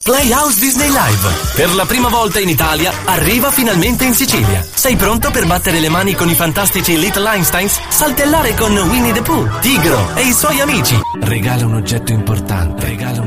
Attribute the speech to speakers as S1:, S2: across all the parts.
S1: Playhouse Disney Live. Per la prima volta in Italia arriva finalmente in Sicilia. Sei pronto per battere le mani con i fantastici Little Einsteins? Saltellare con Winnie the Pooh, Tigro e i suoi amici? Regala un oggetto importante.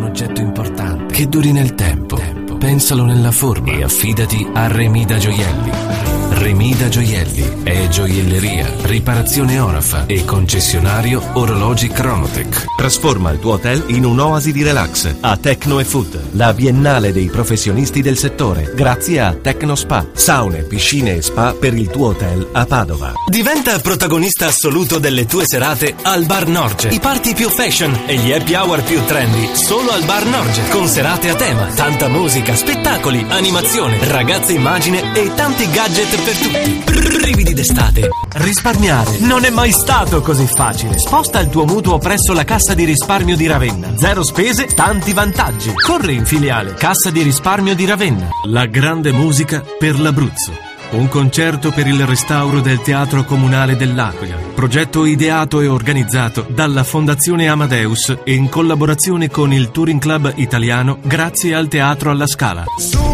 S1: Che duri nel tempo. Pensalo nella forma e affidati a Remida Gioielli. Remida Gioielli è gioielleria, riparazione Orafa e concessionario orologi Chronotech.
S2: Trasforma il tuo hotel in un'oasi di relax a Techno e Food, la biennale dei professionisti del settore, grazie a Techno Spa, saune, piscine e spa per il tuo hotel a Padova.
S1: Diventa protagonista assoluto delle tue serate al Bar Norge. I party più fashion e gli happy hour più trendy solo al Bar Norge, con serate a tema, tanta musica, spettacoli, animazione, ragazze immagine e tanti gadget per tutti. Brividi d'estate. Risparmiare non è mai stato così facile. Sposta il tuo mutuo presso la Cassa di Risparmio di Ravenna. Zero spese, tanti vantaggi. Corri in filiale Cassa di Risparmio di Ravenna. La grande musica per l'Abruzzo. Un concerto per il restauro del Teatro Comunale dell'Aquila. Progetto ideato e organizzato dalla Fondazione Amadeus e in collaborazione con il Touring Club Italiano grazie al Teatro alla Scala.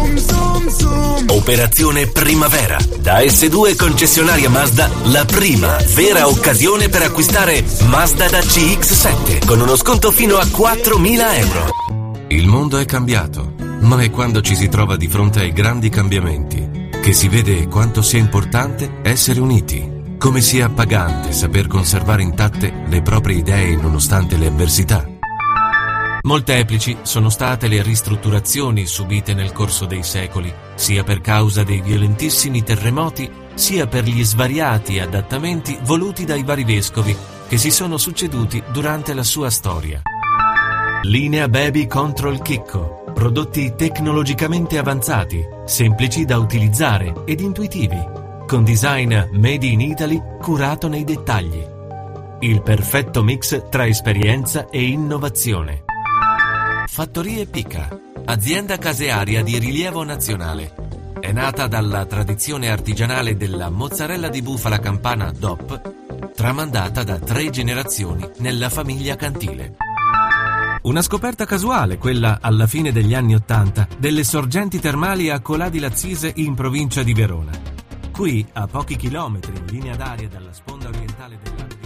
S1: Operazione Primavera. Da S2 concessionaria Mazda, la prima vera occasione per acquistare Mazda da CX-7 con uno sconto fino a 4.000 euro.
S3: Il mondo è cambiato, ma è quando ci si trova di fronte ai grandi cambiamenti che si vede quanto sia importante essere uniti, come sia appagante saper conservare intatte le proprie idee nonostante le avversità. Molteplici sono state le ristrutturazioni subite nel corso dei secoli, sia per causa dei violentissimi terremoti, sia per gli svariati adattamenti voluti dai vari vescovi che si sono succeduti durante la sua storia. Linea Baby Control Chicco. Prodotti tecnologicamente avanzati, semplici da utilizzare ed intuitivi, con design made in Italy curato nei dettagli. Il perfetto mix tra esperienza e innovazione. Fattorie Pica, azienda casearia di rilievo nazionale. È nata dalla tradizione artigianale della mozzarella di bufala campana DOP, tramandata da 3 generazioni nella famiglia Cantile. Una scoperta casuale, quella alla fine degli anni '80, delle sorgenti termali a Colà di Lazzise in provincia di Verona. Qui, a pochi chilometri in linea d'aria dalla sponda orientale della